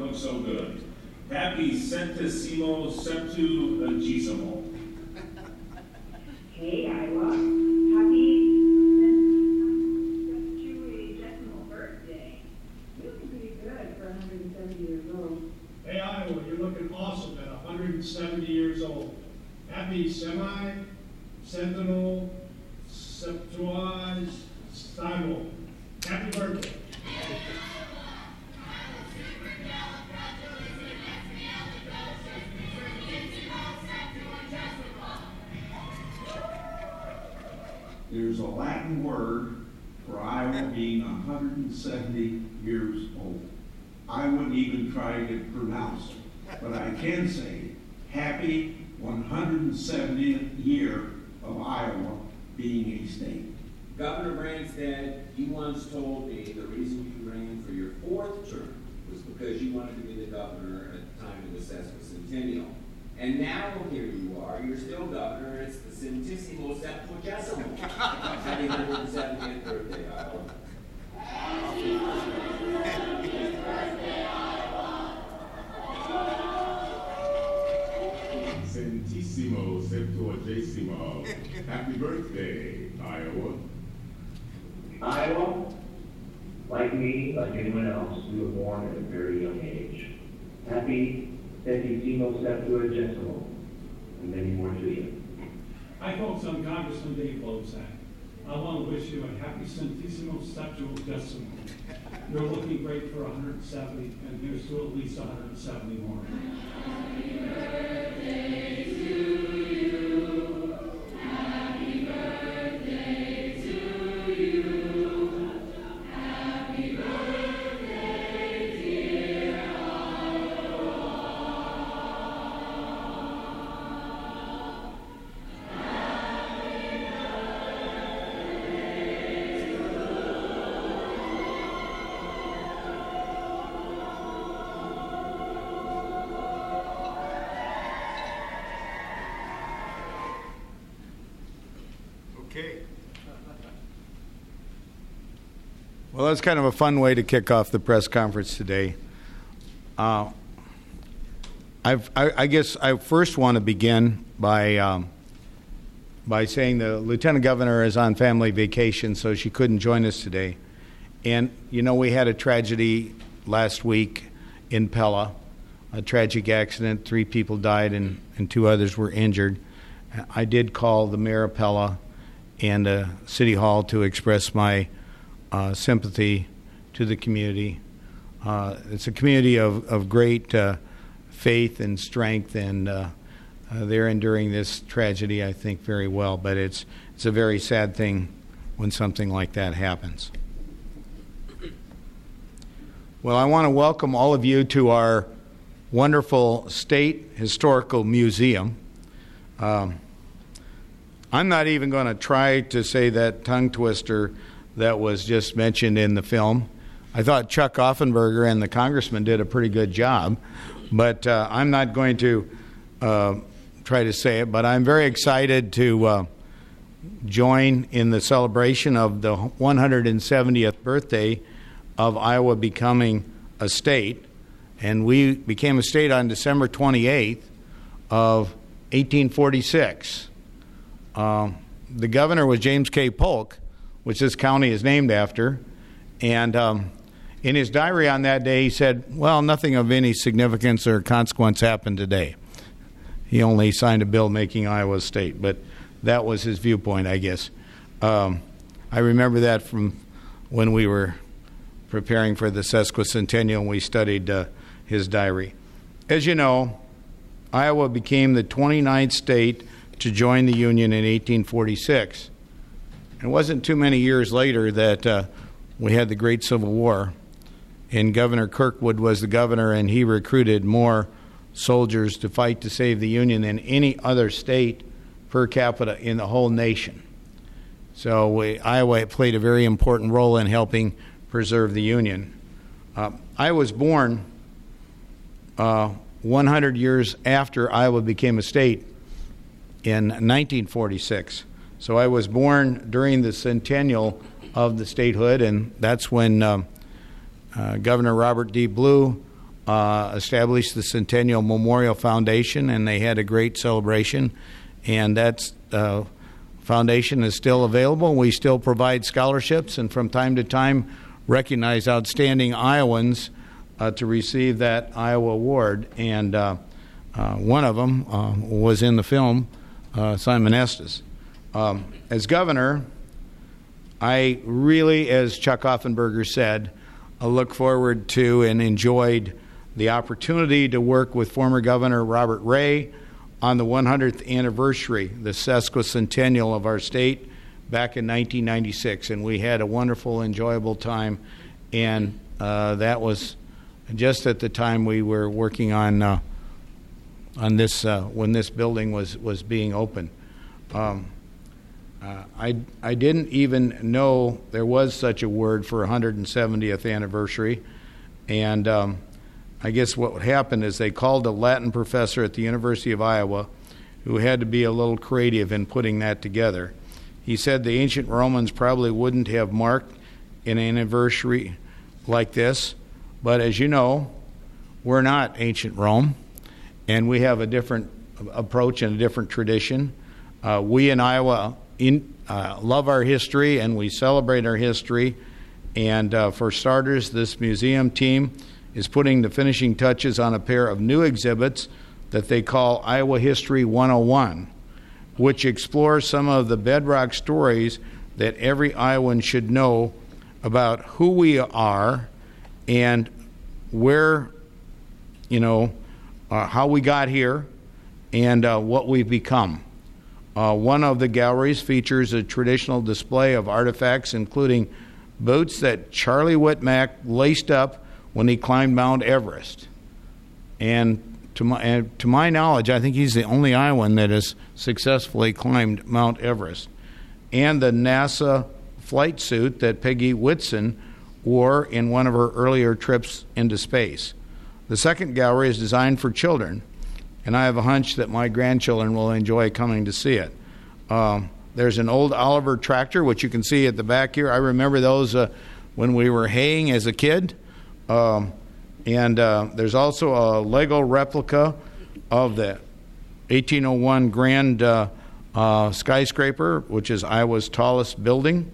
look so good. Happy Centesimo Septuagesimo. Hey, Iowa. Happy Septuagesimo birthday. You're looking pretty good for 170 years old. Hey, Iowa, you're looking awesome at 170 years old. Happy Sentinel Septuagesimo. Happy birthday. There's a Latin word for Iowa being 170 years old. I wouldn't even try to pronounce it, but I can say happy 170th year of Iowa being a state. Governor Branstad, you once told me the reason you ran for your fourth term was because you wanted to be the governor at the time of the sesquicentennial. And now here you are, you're still governor, and it's the Centesimo Septuagesimo. Happy 170th birthday, Iowa. Happy birthday, Iowa! Centesimo Septuagesimo. Happy birthday, Iowa. Iowa, like me, like anyone else, we were born at a very young age. Happy Centesimo Septuagesimo, and many more to you. Hi, folks, I'm Congressman Dave Loebsack. I want to wish you a happy Centesimo Septuagesimo. You're looking great for 170, and here's to at least 170 more. Happy birthday to you. Happy birthday to you. Happy birthday, dear Iowa. Okay. Well, that's kind of a fun way to kick off the press conference today. I guess I first want to begin by saying the Lieutenant Governor is on family vacation, so she couldn't join us today. And, you know, we had a tragedy last week in Pella, a tragic accident. 3 people died and 2 others were injured. I did call the mayor of Pella and City Hall to express my sympathy to the community. It's a community of great faith and strength, and they're enduring this tragedy, I think, very well. But it's a very sad thing when something like that happens. Well, I want to welcome all of you to our wonderful State Historical Museum. I'm not even going to try to say that tongue twister that was just mentioned in the film. I thought Chuck Offenberger and the congressman did a pretty good job, but I'm not going to try to say it. But I'm very excited to join in the celebration of the 170th birthday of Iowa becoming a state. And we became a state on December 28th of 1846. The governor was James K. Polk, which this county is named after. And in his diary on that day, he said, well, nothing of any significance or consequence happened today. He only signed a bill making Iowa a state, but that was his viewpoint, I guess. I remember that from when we were preparing for the sesquicentennial and we studied his diary. As you know, Iowa became the 29th state to join the Union in 1846. It wasn't too many years later that we had the Great Civil War, and Governor Kirkwood was the governor, and he recruited more soldiers to fight to save the Union than any other state per capita in the whole nation. So Iowa played a very important role in helping preserve the Union. I was born 100 years after Iowa became a state in 1946. So I was born during the centennial of the statehood, and that's when Governor Robert D. Blue established the Centennial Memorial Foundation, and they had a great celebration. And that foundation is still available. We still provide scholarships, and from time to time recognize outstanding Iowans to receive that Iowa Award. And one of them was in the film, Simon Estes. As governor, I really, as Chuck Offenberger said, look forward to and enjoyed the opportunity to work with former Governor Robert Ray on the 100th anniversary, the sesquicentennial of our state, back in 1996. And we had a wonderful, enjoyable time. And that was just at the time we were working on this, when this building was being opened. I didn't even know there was such a word for 170th anniversary, and I guess what happened is they called a Latin professor at the University of Iowa who had to be a little creative in putting that together. He said the ancient Romans probably wouldn't have marked an anniversary like this, but as you know, we're not ancient Rome, and we have a different approach and a different tradition. We in Iowa love our history, and we celebrate our history. And for starters, this museum team is putting the finishing touches on a pair of new exhibits that they call Iowa History 101, which explores some of the bedrock stories that every Iowan should know about who we are and where, how we got here and what we've become. One of the galleries features a traditional display of artifacts, including boots that Charlie Whitmack laced up when he climbed Mount Everest. And to my knowledge, I think he's the only Iowan that has successfully climbed Mount Everest. And the NASA flight suit that Peggy Whitson wore in one of her earlier trips into space. The second gallery is designed for children, and I have a hunch that my grandchildren will enjoy coming to see it. There's an old Oliver tractor, which you can see at the back here. I remember those when we were haying as a kid. And there's also a Lego replica of the 1801 Grand Skyscraper, which is Iowa's tallest building,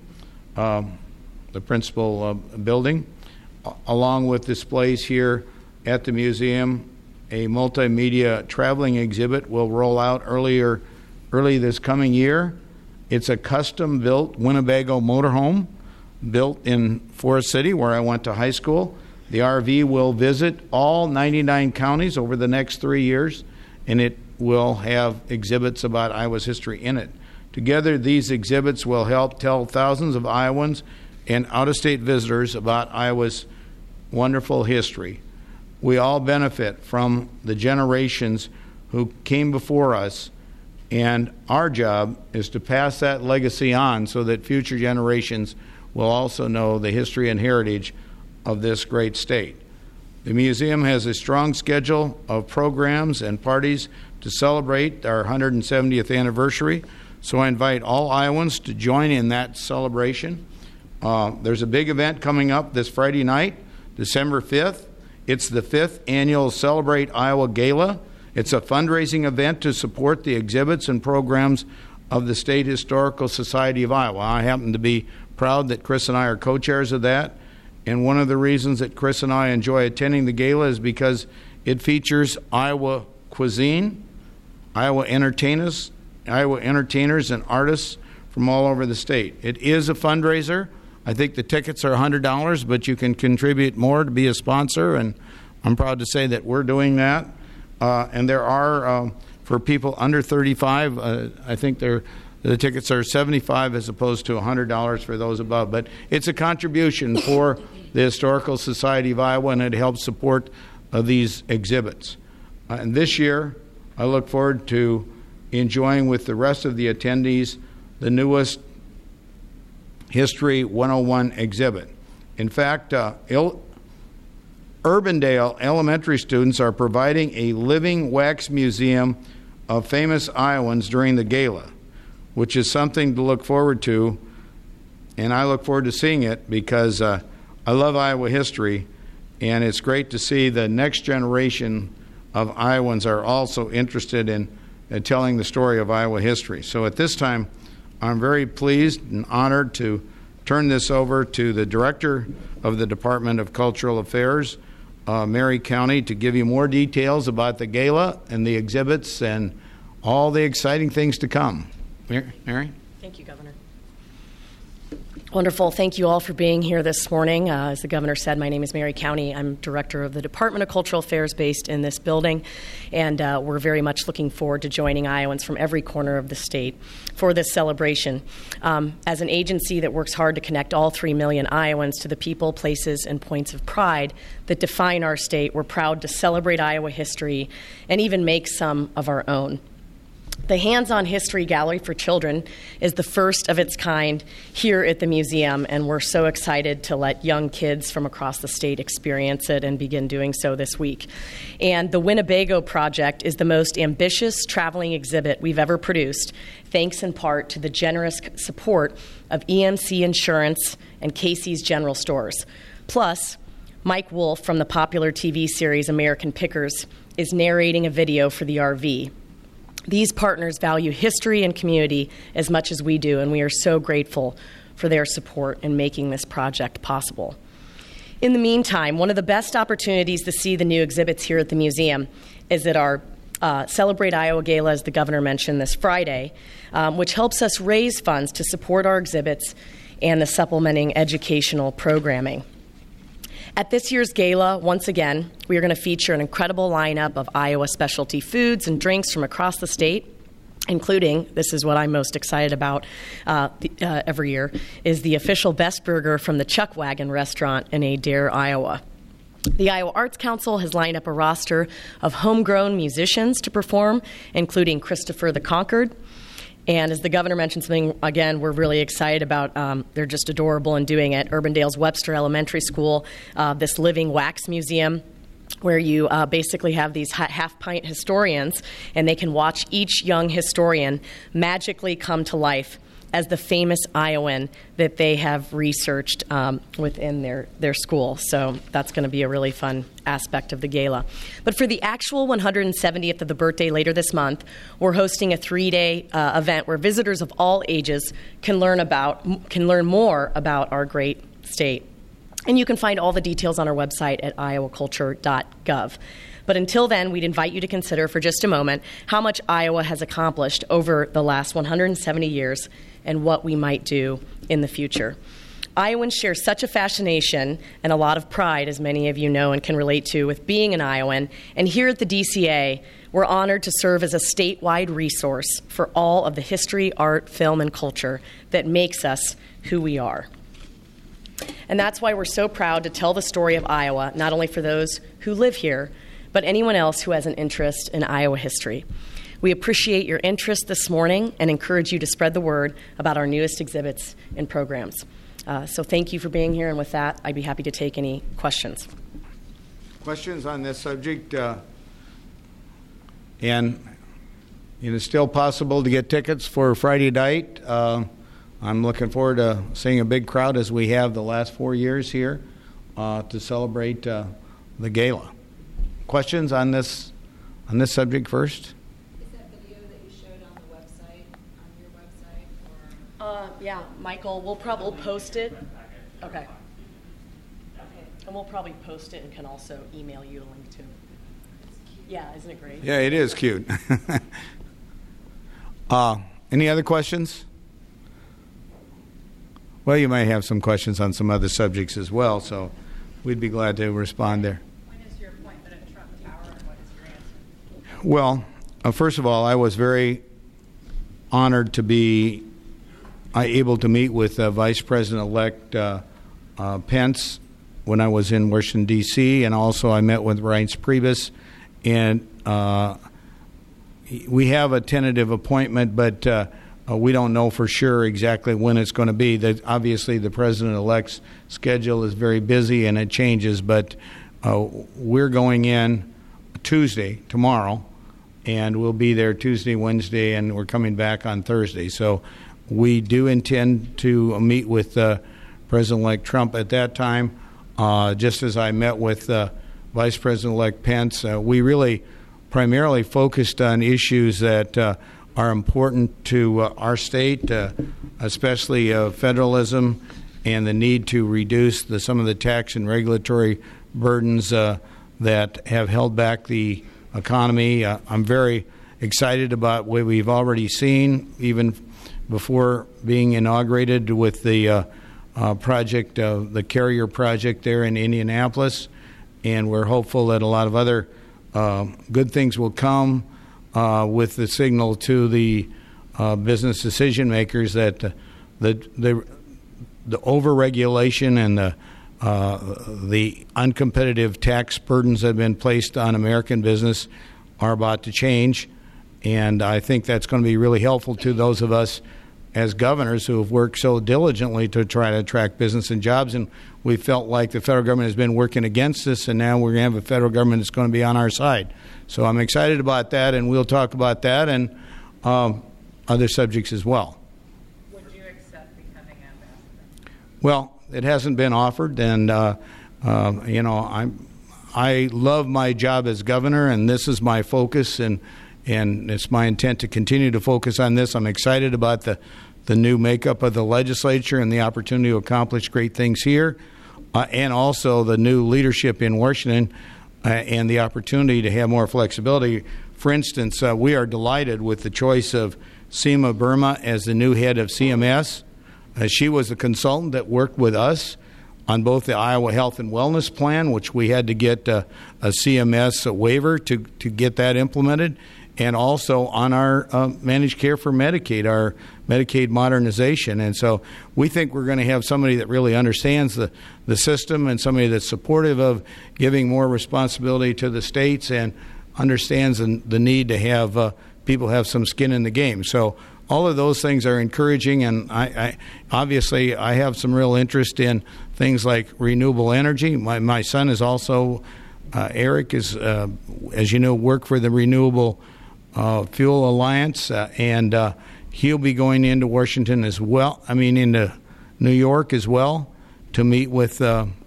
the principal building, along with displays here at the museum. A multimedia traveling exhibit will roll out early this coming year. It's a custom-built Winnebago motorhome built in Forest City, where I went to high school. The RV will visit all 99 counties over the next 3 years, and it will have exhibits about Iowa's history in it. Together, these exhibits will help tell thousands of Iowans and out-of-state visitors about Iowa's wonderful history. We all benefit from the generations who came before us, and our job is to pass that legacy on so that future generations will also know the history and heritage of this great state. The museum has a strong schedule of programs and parties to celebrate our 170th anniversary, so I invite all Iowans to join in that celebration. There's a big event coming up this Friday night, December 5th. It's the 5th annual Celebrate Iowa Gala. It's a fundraising event to support the exhibits and programs of the State Historical Society of Iowa. I happen to be proud that Chris and I are co-chairs of that. And one of the reasons that Chris and I enjoy attending the gala is because it features Iowa cuisine, Iowa entertainers and artists from all over the state. It is a fundraiser. I think the tickets are $100, but you can contribute more to be a sponsor, and I'm proud to say that we're doing that. And there are, for people under 35, I think the tickets are $75 as opposed to $100 for those above. But it's a contribution for the Historical Society of Iowa, and it helps support these exhibits. And this year, I look forward to enjoying with the rest of the attendees the newest History 101 exhibit. In fact, Urbandale elementary students are providing a living wax museum of famous Iowans during the gala, which is something to look forward to, and I look forward to seeing it because I love Iowa history, and it's great to see the next generation of Iowans are also interested in telling the story of Iowa history. So at this time, I'm very pleased and honored to turn this over to the Director of the Department of Cultural Affairs, Mary County, to give you more details about the gala and the exhibits and all the exciting things to come. Mary? Thank you, Governor. Wonderful. Thank you all for being here this morning. As the Governor said, my name is Mary County. I'm Director of the Department of Cultural Affairs based in this building, and we're very much looking forward to joining Iowans from every corner of the state for this celebration. As an agency that works hard to connect all 3 million Iowans to the people, places, and points of pride that define our state, we're proud to celebrate Iowa history and even make some of our own. The Hands-On History Gallery for Children is the first of its kind here at the museum, and we're so excited to let young kids from across the state experience it and begin doing so this week. And the Winnebago Project is the most ambitious traveling exhibit we've ever produced, thanks in part to the generous support of EMC Insurance and Casey's General Stores. Plus, Mike Wolf from the popular TV series American Pickers is narrating a video for the RV. These partners value history and community as much as we do, and we are so grateful for their support in making this project possible. In the meantime, one of the best opportunities to see the new exhibits here at the museum is at our Celebrate Iowa Gala, as the Governor mentioned, this Friday, which helps us raise funds to support our exhibits and the supplementing educational programming. At this year's gala, once again, we are going to feature an incredible lineup of Iowa specialty foods and drinks from across the state, including, this is what I'm most excited about every year, is the official Best Burger from the Chuck Wagon restaurant in Adair, Iowa. The Iowa Arts Council has lined up a roster of homegrown musicians to perform, including Christopher the Conquered. And as the Governor mentioned something, again, we're really excited about, they're just adorable in doing it, Urbandale's Webster Elementary School, this living wax museum, where you basically have these half-pint historians, and they can watch each young historian magically come to life as the famous Iowan that they have researched within their school. So that's going to be a really fun aspect of the gala. But for the actual 170th of the birthday later this month, we're hosting a 3-day event where visitors of all ages can learn more about our great state. And you can find all the details on our website at iowaculture.gov. But until then, we'd invite you to consider for just a moment how much Iowa has accomplished over the last 170 years and what we might do in the future. Iowans share such a fascination and a lot of pride, as many of you know and can relate to, with being an Iowan. And here at the DCA, we're honored to serve as a statewide resource for all of the history, art, film, and culture that makes us who we are. And that's why we're so proud to tell the story of Iowa, not only for those who live here, but anyone else who has an interest in Iowa history. We appreciate your interest this morning and encourage you to spread the word about our newest exhibits and programs. So thank you for being here, and with that, I'd be happy to take any questions. Questions on this subject? And it is still possible to get tickets for Friday night. I'm looking forward to seeing a big crowd, as we have the last 4 years here, to celebrate the gala. Questions on this subject first? Yeah, Michael, we'll post it. Okay. And we'll probably post it and can also email you a link to it. Yeah, isn't it great? Yeah, it is cute. Any other questions? Well, you might have some questions on some other subjects as well, so we'd be glad to respond there. When is your appointment at Trump Tower, and what is your answer? Well, first of all, I was very honored to be able to meet with Vice President-elect Pence when I was in Washington, D.C., and also I met with Reince Priebus, and we have a tentative appointment, but we don't know for sure exactly when it's going to be. Obviously, the President-elect's schedule is very busy, and it changes, but we're going in Tuesday, tomorrow, and we'll be there Tuesday, Wednesday, and we're coming back on Thursday. So we do intend to meet with President-elect Trump at that time. just as I met with Vice President-elect Pence, we really primarily focused on issues that are important to our state, especially federalism and the need to reduce some of the tax and regulatory burdens that have held back the economy. I'm very excited about what we've already seen, even before being inaugurated with the project, the Carrier project there in Indianapolis, and we're hopeful that a lot of other good things will come with the signal to the business decision makers that the overregulation and the uncompetitive tax burdens that have been placed on American business are about to change, and I think that's going to be really helpful to those of us as governors who have worked so diligently to try to attract business and jobs, and we felt like the federal government has been working against us, and now we're going to have a federal government that's going to be on our side. So I'm excited about that, and we'll talk about that and other subjects as well. Would you accept becoming ambassador? Well, it hasn't been offered, and I love my job as governor, and this is my focus, and it's my intent to continue to focus on this. I'm excited about the new makeup of the legislature and the opportunity to accomplish great things here, and also the new leadership in Washington and the opportunity to have more flexibility. For instance, we are delighted with the choice of Seema Burma as the new head of CMS. She was a consultant that worked with us on both the Iowa Health and Wellness Plan, which we had to get a CMS waiver to get that implemented, and also on our managed care for Medicaid, our Medicaid modernization. And so we think we're going to have somebody that really understands the system and somebody that's supportive of giving more responsibility to the states and understands the need to have people have some skin in the game. So all of those things are encouraging, and I obviously I have some real interest in things like renewable energy. My son is also, Eric is, as you know, work for the Renewable Fuel Alliance, and he'll be going into Washington as well, into New York as well, to meet with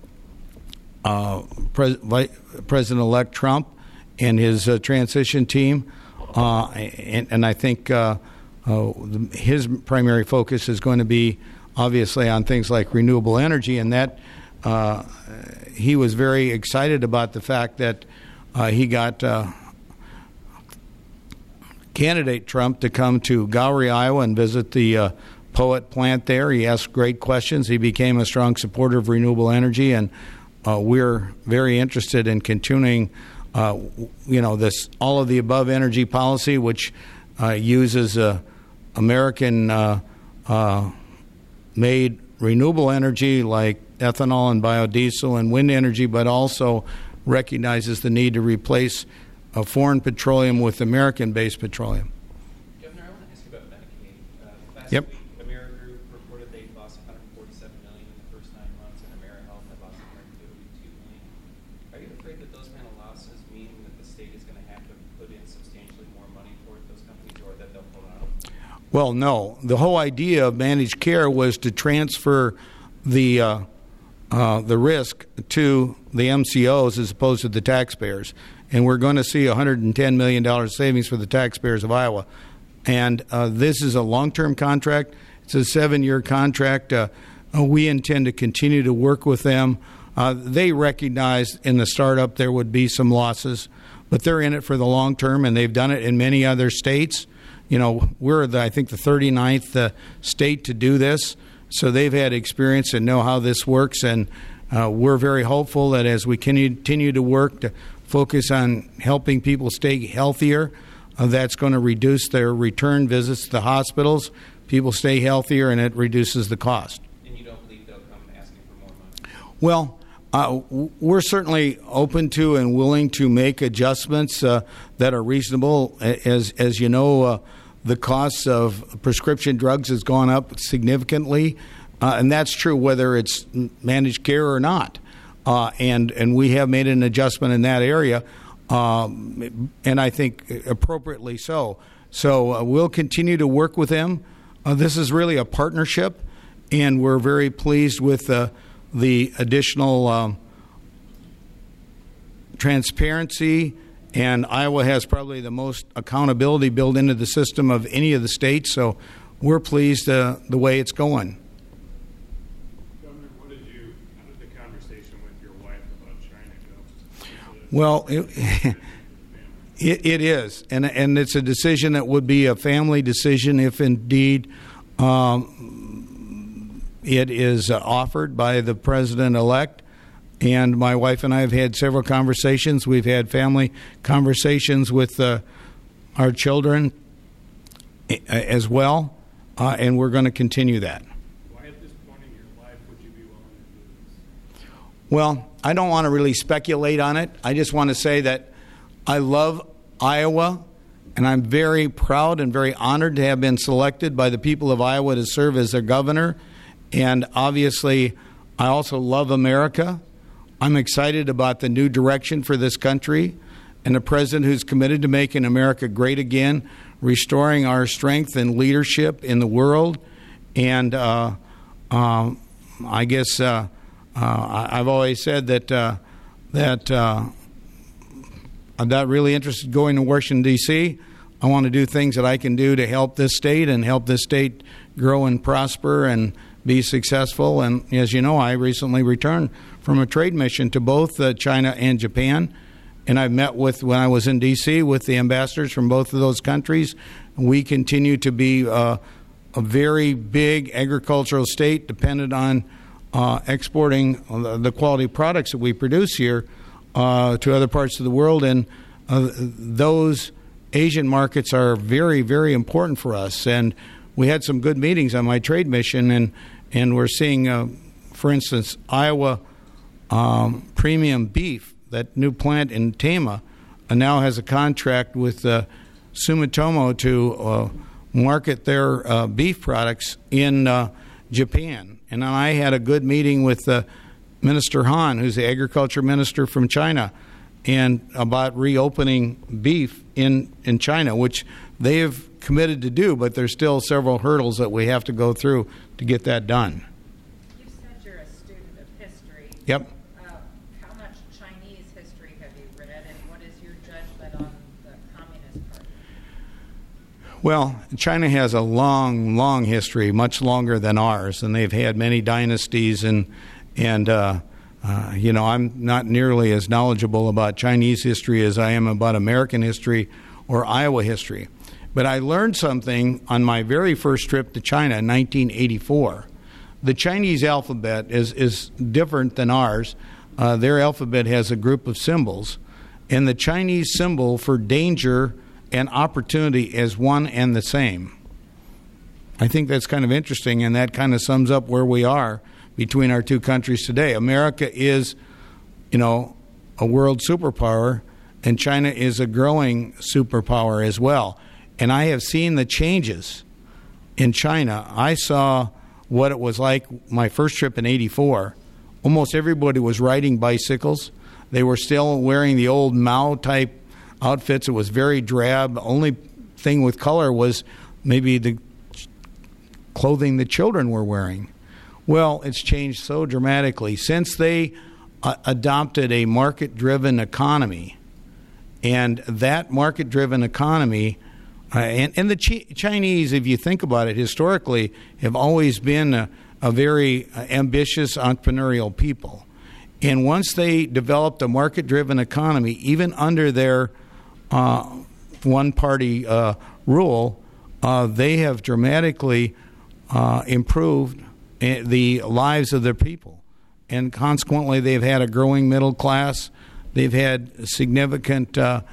President-elect Trump and his transition team. And I think his primary focus is going to be obviously on things like renewable energy, and that he was very excited about the fact that he got candidate Trump to come to Gowrie, Iowa, and visit the Poet plant there. He asked great questions. He became a strong supporter of renewable energy, and we're very interested in continuing, this all of the above energy policy, which uses American made renewable energy like ethanol and biodiesel and wind energy, but also recognizes the need to replace foreign petroleum with American-based petroleum. Governor, I want to ask you about Medicaid. Last Yep. week, AmeriGroup reported they lost $147 million in the first 9 months, and AmeriHealth had lost $152 million. Are you afraid that those kind of losses mean that the state is going to have to put in substantially more money toward those companies, or that they'll pull out? Well, no. The whole idea of managed care was to transfer the risk to the MCOs as opposed to the taxpayers. And we're going to see $110 million savings for the taxpayers of Iowa. And this is a long-term contract. It's a 7-year contract. We intend to continue to work with them. They recognized in the startup there would be some losses, but they're in it for the long term, and they've done it in many other states. We're, I think, the 39th state to do this. So they've had experience and know how this works, and we're very hopeful that as we continue to work to focus on helping people stay healthier, that's going to reduce their return visits to the hospitals. People stay healthier, and it reduces the cost. And you don't believe they'll come asking for more money? Well, we're certainly open to and willing to make adjustments that are reasonable. As you know, the costs of prescription drugs has gone up significantly, and that's true whether it's managed care or not. And we have made an adjustment in that area, and I think appropriately so. So we'll continue to work with them. This is really a partnership, and we're very pleased with the additional transparency, and Iowa has probably the most accountability built into the system of any of the states, so we're pleased the way it's going. Governor, how did the conversation with your wife about China go? Well, it is, and it's a decision that would be a family decision if indeed it is offered by the president-elect. And my wife and I have had several conversations. We've had family conversations with our children as well, and we're going to continue that. Why at this point in your life would you be willing to do this? Well, I don't want to really speculate on it. I just want to say that I love Iowa, and I'm very proud and very honored to have been selected by the people of Iowa to serve as their governor. And obviously, I also love America. I'm excited about the new direction for this country and a president who's committed to making America great again, restoring our strength and leadership in the world. And I guess I've always said that I'm not really interested in going to Washington, D.C. I want to do things that I can do to help this state and help this state grow and prosper and be successful. And as you know, I recently returned from a trade mission to both China and Japan. And I've met with, when I was in D.C., with the ambassadors from both of those countries. We continue to be a very big agricultural state dependent on exporting the quality products that we produce here to other parts of the world. And those Asian markets are very, very important for us. And we had some good meetings on my trade mission, and we're seeing, for instance, Iowa premium beef, that new plant in Tama, now has a contract with Sumitomo to market their beef products in Japan. And I had a good meeting with Minister Han, who's the agriculture minister from China, and about reopening beef in China, which they have committed to do, but there's still several hurdles that we have to go through to get that done. You said you're a student of history. Yep. How much Chinese history have you read, and what is your judgment on the Communist Party? Well, China has a long, long history, much longer than ours, and they've had many dynasties, and you know, I'm not nearly as knowledgeable about Chinese history as I am about American history or Iowa history. But I learned something on my very first trip to China in 1984. The Chinese alphabet is different than ours. Their alphabet has a group of symbols, and the Chinese symbol for danger and opportunity is one and the same. I think that's kind of interesting, and that kind of sums up where we are between our two countries today. America is, you know, a world superpower, and China is a growing superpower as well. And I have seen the changes in China. I saw what it was like my first trip in '84. Almost everybody was riding bicycles. They were still wearing the old Mao-type outfits. It was very drab. The only thing with color was maybe the clothing the children were wearing. Well, it's changed so dramatically. Since they adopted a market-driven economy, and that market-driven economy, and the Chinese, if you think about it, historically, have always been a very ambitious entrepreneurial people. And once they developed a market-driven economy, even under their one-party rule, they have dramatically improved the lives of their people. And consequently, they've had a growing middle class. They've had significant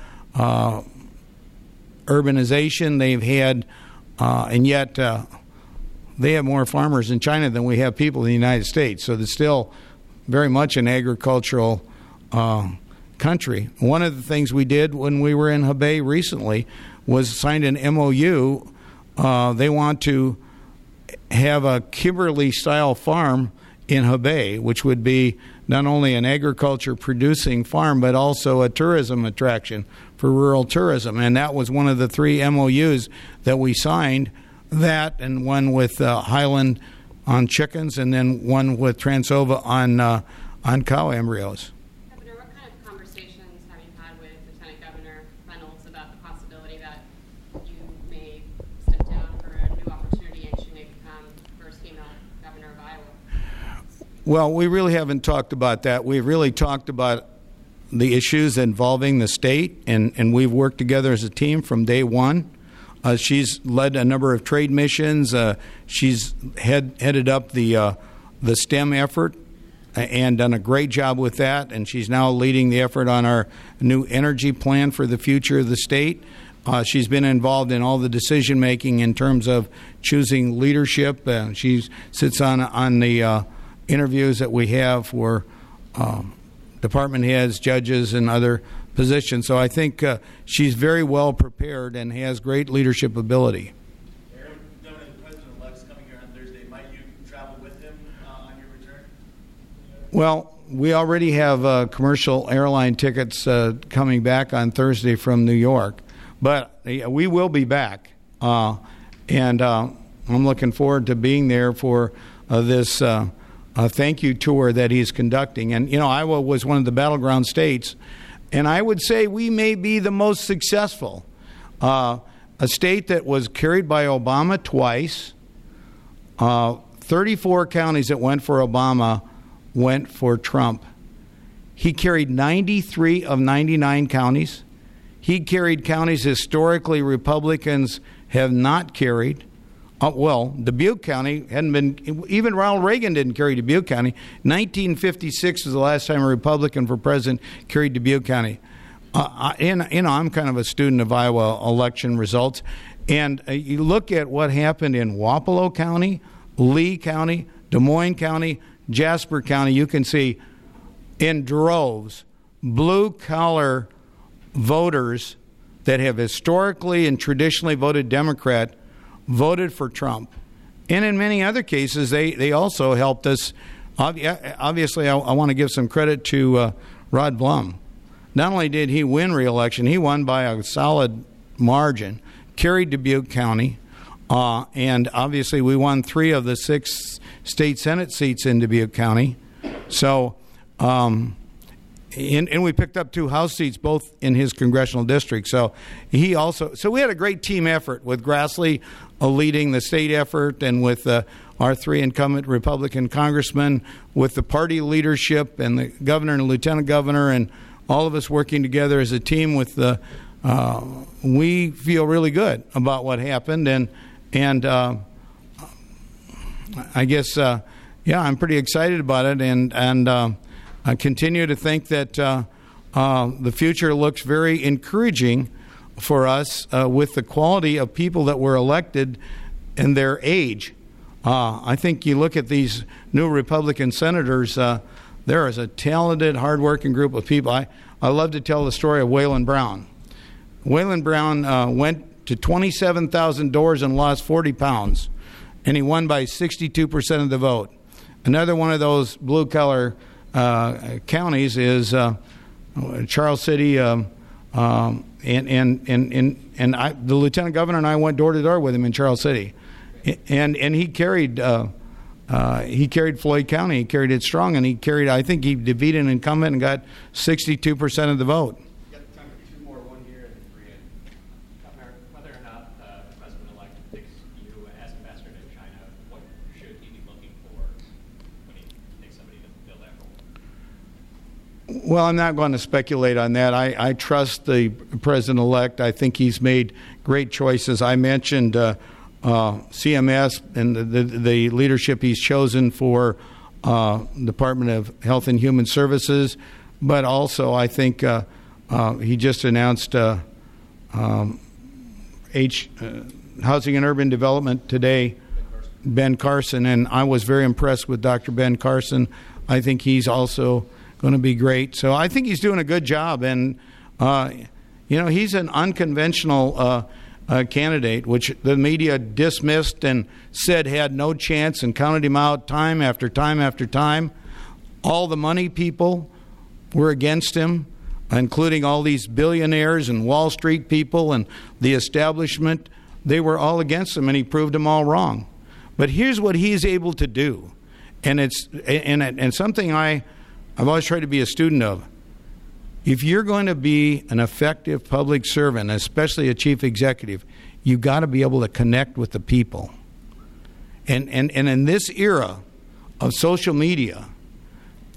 urbanization. They've had, and yet they have more farmers in China than we have people in the United States. So they're still very much an agricultural country. One of the things we did when we were in Hebei recently was signed an MOU. They want to have a Kimberly-style farm in Hebei, which would be not only an agriculture-producing farm, but also a tourism attraction for rural tourism. And that was one of the 3 MOUs that we signed, that and one with Highland on chickens, and then one with Transova on cow embryos. Governor, what kind of conversations Well, we really haven't talked about that. We've really talked about the issues involving the state, and we've worked together as a team from day one. She's led a number of trade missions. She's headed up the STEM effort and done a great job with that, and she's now leading the effort on our new energy plan for the future of the state. She's been involved in all the decision-making in terms of choosing leadership. She sits on the interviews that we have for department heads, judges, and other positions. So I think she's very well prepared and has great leadership ability. Aaron, Governor, the President-elect's coming here on Thursday. Might you travel with him on your return? Well, we already have commercial airline tickets coming back on Thursday from New York, but we will be back, and I'm looking forward to being there for this thank you tour that he's conducting. And, you know, Iowa was one of the battleground states, and I would say we may be the most successful. A state that was carried by Obama twice, 34 counties that went for Obama went for Trump. He carried 93 of 99 counties. He carried counties historically Republicans have not carried. Well, Dubuque County hadn't been, even Ronald Reagan didn't carry Dubuque County. 1956 was the last time a Republican for president carried Dubuque County. I'm kind of a student of Iowa election results. And you look at what happened in Wapello County, Lee County, Des Moines County, Jasper County. You can see in droves blue-collar voters that have historically and traditionally voted Democrat voted for Trump. And in many other cases, they also helped us. Obviously, I want to give some credit to Rod Blum. Not only did he win re-election, he won by a solid margin, carried Dubuque County, and obviously we won 3 of the 6 state Senate seats in Dubuque County. So, and we picked up 2 House seats, both in his congressional district. So we had a great team effort with Grassley leading the state effort, and with our 3 incumbent Republican congressmen, with the party leadership and the governor and the lieutenant governor, and all of us working together as a team. We feel really good about what happened, and I guess I'm pretty excited about it, and I continue to think that the future looks very encouraging for us with the quality of people that were elected and their age. I think you look at these new Republican senators, there is a talented, hardworking group of people. I love to tell the story of Waylon Brown. Waylon Brown went to 27,000 doors and lost 40 pounds, and he won by 62% of the vote. Another one of those blue-collar counties is Charles City, and the lieutenant governor and I went door to door with him in Charles City, and he carried Floyd County. He carried it strong, and I think he defeated an incumbent and got 62% of the vote. Got time for 2 more, 1 here and 3 in. Whether or not the president-elect picks you as ambassador to China, what should he be looking for when he picks somebody to fill that role? Well, I'm not going to speculate on that. I trust the president-elect. I think he's made great choices. I mentioned CMS and the leadership he's chosen for Department of Health and Human Services, but also I think he just announced Housing and Urban Development today, Ben Carson, and I was very impressed with Dr. Ben Carson. I think he's also going to be great. So I think he's doing a good job, and he's an unconventional candidate, which the media dismissed and said had no chance and counted him out time after time after time. All the money people were against him, including all these billionaires and Wall Street people and the establishment. They were all against him, and he proved them all wrong. But here's what he's able to do, and it's something I've always tried to be a student of. If you're going to be an effective public servant, especially a chief executive, you've got to be able to connect with the people. And in this era of social media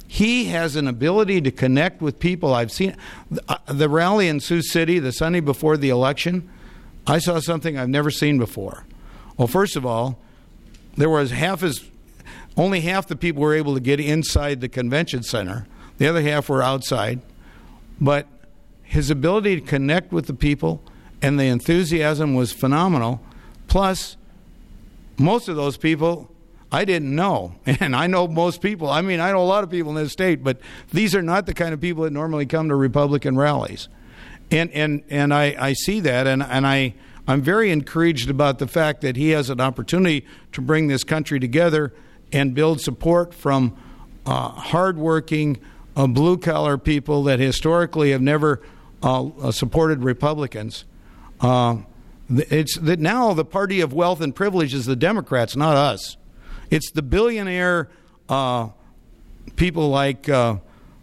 He has an ability to connect with people. I've seen the rally in Sioux City the Sunday before the election. I saw something I've never seen before. Well, first of all, there was only half the people were able to get inside the convention center. The other half were outside. But his ability to connect with the people and the enthusiasm was phenomenal. Plus, most of those people I didn't know. And I know most people. I mean, I know a lot of people in this state, but these are not the kind of people that normally come to Republican rallies. And I see that, and I'm very encouraged about the fact that he has an opportunity to bring this country together and build support from hardworking, blue-collar people that historically have never supported Republicans. It's that now the party of wealth and privilege is the Democrats, not us. It's the billionaire people like George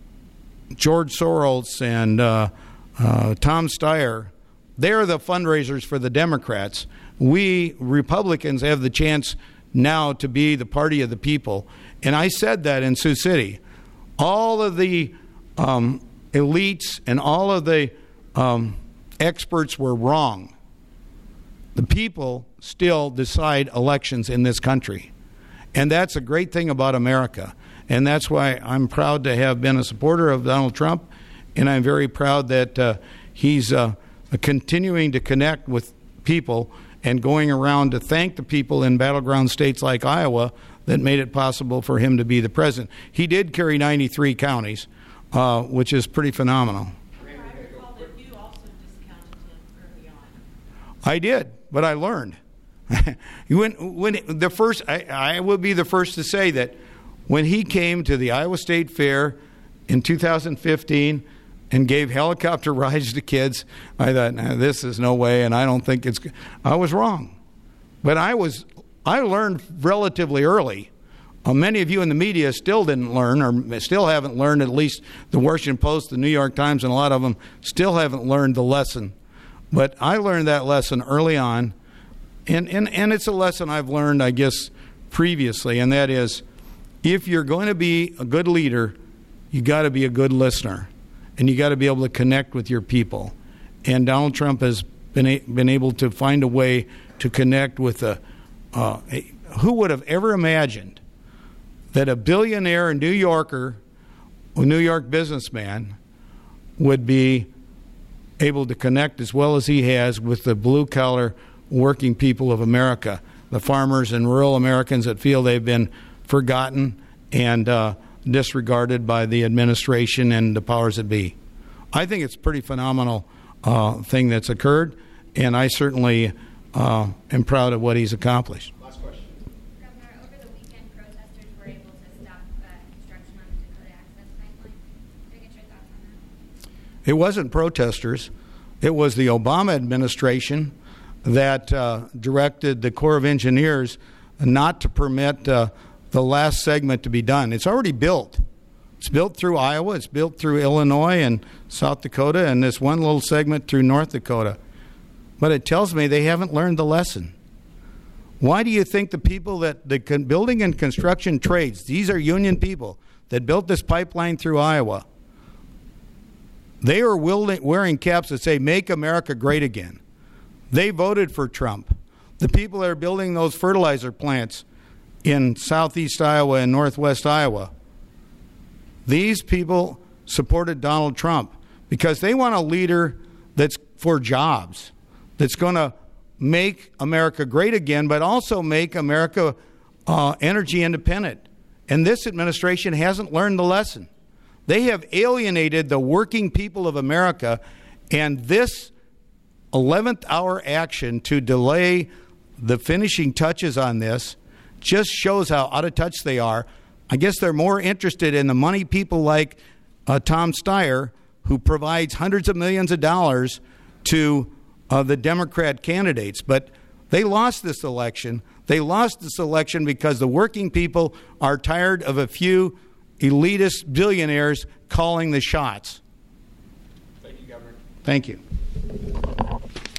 Soros and Tom Steyer. They're the fundraisers for the Democrats. We Republicans have the chance now to be the party of the people. And I said that in Sioux City. All of the elites and all of the experts were wrong. The people still decide elections in this country. And that's a great thing about America. And that's why I'm proud to have been a supporter of Donald Trump. And I'm very proud that he's continuing to connect with people and going around to thank the people in battleground states like Iowa that made it possible for him to be the president. He did carry 93 counties, which is pretty phenomenal. I recall that you also discounted him early on. I did, but I learned. I will be the first to say that when he came to the Iowa State Fair in 2015 and gave helicopter rides to kids, I thought, nah, this is no way, and I don't think it's. I was wrong, but I learned relatively early. Many of you in the media still didn't learn, or still haven't learned. At least the Washington Post, the New York Times, and a lot of them still haven't learned the lesson. But I learned that lesson early on, and it's a lesson I've learned, I guess, previously, and that is, if you're going to be a good leader, you got to be a good listener. And you got to be able to connect with your people. And Donald Trump has been able to find a way to connect with who would have ever imagined that a billionaire New Yorker, a New York businessman, would be able to connect as well as he has with the blue-collar working people of America, the farmers and rural Americans that feel they've been forgotten and disregarded by the administration and the powers that be. I think it's a pretty phenomenal thing that's occurred, and I certainly am proud of what he's accomplished. Last question. Governor, over the weekend, protesters were able to stop construction on the Dakota Access Pipeline. Can I get your thoughts on that? It wasn't protesters. It was the Obama administration that directed the Corps of Engineers not to permit the last segment to be done. It's already built. It's built through Iowa. It's built through Illinois and South Dakota, and this one little segment through North Dakota. But it tells me they haven't learned the lesson. Why do you think the people that the building and construction trades, these are union people that built this pipeline through Iowa, they are wearing caps that say, "Make America Great Again." They voted for Trump. The people that are building those fertilizer plants in southeast Iowa and northwest Iowa, these people supported Donald Trump because they want a leader that's for jobs, that's going to make America great again, but also make America energy independent. And this administration hasn't learned the lesson. They have alienated the working people of America, and this 11th hour action to delay the finishing touches on this just shows how out of touch they are. I guess they're more interested in the money people like Tom Steyer, who provides hundreds of millions of dollars to the Democrat candidates. But they lost this election. They lost this election because the working people are tired of a few elitist billionaires calling the shots. Thank you, Governor. Thank you.